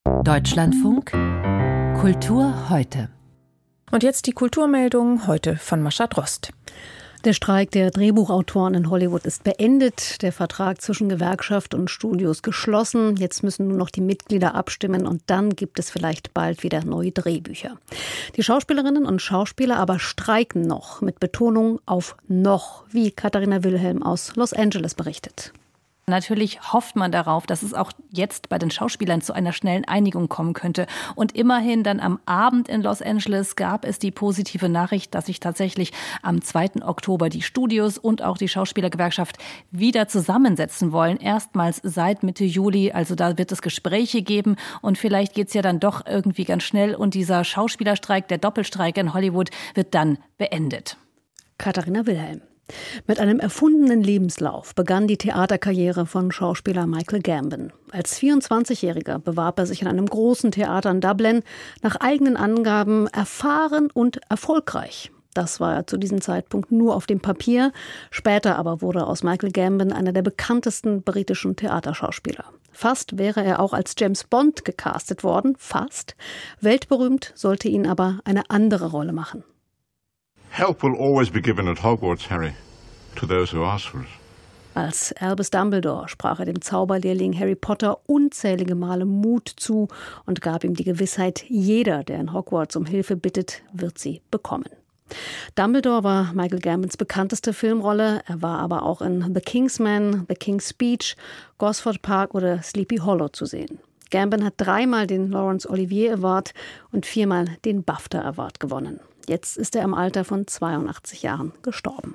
Deutschlandfunk Kultur heute. Und jetzt die Kulturmeldung heute von Mascha Drost. Der Streik der Drehbuchautoren in Hollywood ist beendet, der Vertrag zwischen Gewerkschaft und Studios geschlossen. Jetzt müssen nur noch die Mitglieder abstimmen und dann gibt es vielleicht bald wieder neue Drehbücher. Die Schauspielerinnen und Schauspieler aber streiken noch, mit Betonung auf noch, wie Katharina Wilhelm aus Los Angeles berichtet. Natürlich hofft man darauf, dass es auch jetzt bei den Schauspielern zu einer schnellen Einigung kommen könnte. Und immerhin dann am Abend in Los Angeles gab es die positive Nachricht, dass sich tatsächlich am 2. Oktober die Studios und auch die Schauspielergewerkschaft wieder zusammensetzen wollen. Erstmals seit Mitte Juli. Also da wird es Gespräche geben und vielleicht geht's ja dann doch irgendwie ganz schnell. Und dieser Schauspielerstreik, der Doppelstreik in Hollywood, wird dann beendet. Katharina Wilhelm. Mit einem erfundenen Lebenslauf begann die Theaterkarriere von Schauspieler Michael Gambon. Als 24-Jähriger bewarb er sich an einem großen Theater in Dublin, nach eigenen Angaben erfahren und erfolgreich. Das war er zu diesem Zeitpunkt nur auf dem Papier. Später aber wurde aus Michael Gambon einer der bekanntesten britischen Theaterschauspieler. Fast wäre er auch als James Bond gecastet worden, fast. Weltberühmt sollte ihn aber eine andere Rolle machen. Help will always be given at Hogwarts, Harry, to those who ask for it. Als Albus Dumbledore sprach er dem Zauberlehrling Harry Potter unzählige Male Mut zu und gab ihm die Gewissheit, jeder, der in Hogwarts um Hilfe bittet, wird sie bekommen. Dumbledore war Michael Gambons bekannteste Filmrolle. Er war aber auch in The Kingsman, The King's Speech, Gosford Park oder Sleepy Hollow zu sehen. Gambon hat 3-mal den Laurence Olivier Award und 4-mal den BAFTA Award gewonnen. Jetzt ist er im Alter von 82 Jahren gestorben.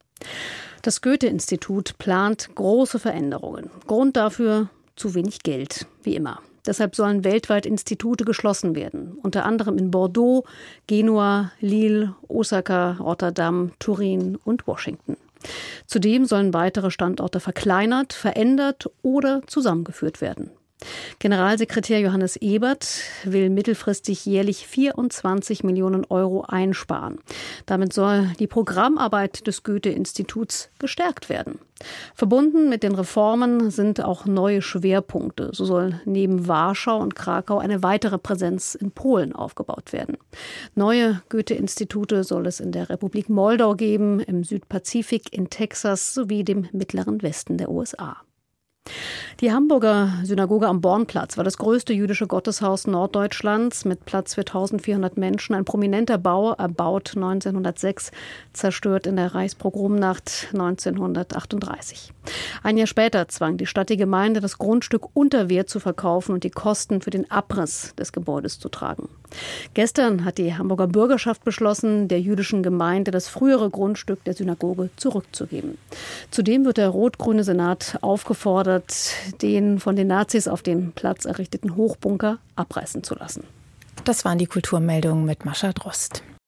Das Goethe-Institut plant große Veränderungen. Grund dafür: zu wenig Geld, wie immer. Deshalb sollen weltweit Institute geschlossen werden. Unter anderem in Bordeaux, Genua, Lille, Osaka, Rotterdam, Turin und Washington. Zudem sollen weitere Standorte verkleinert, verändert oder zusammengeführt werden. Generalsekretär Johannes Ebert will mittelfristig jährlich 24 Millionen Euro einsparen. Damit soll die Programmarbeit des Goethe-Instituts gestärkt werden. Verbunden mit den Reformen sind auch neue Schwerpunkte. So soll neben Warschau und Krakau eine weitere Präsenz in Polen aufgebaut werden. Neue Goethe-Institute soll es in der Republik Moldau geben, im Südpazifik, in Texas sowie dem mittleren Westen der USA. Die Hamburger Synagoge am Bornplatz war das größte jüdische Gotteshaus Norddeutschlands mit Platz für 1400 Menschen. Ein prominenter Bau, erbaut 1906, zerstört in der Reichspogromnacht 1938. Ein Jahr später zwang die Stadt die Gemeinde, das Grundstück unter Wert zu verkaufen und die Kosten für den Abriss des Gebäudes zu tragen. Gestern hat die Hamburger Bürgerschaft beschlossen, der jüdischen Gemeinde das frühere Grundstück der Synagoge zurückzugeben. Zudem wird der rot-grüne Senat aufgefordert, den von den Nazis auf dem Platz errichteten Hochbunker abreißen zu lassen. Das waren die Kulturmeldungen mit Mascha Drost.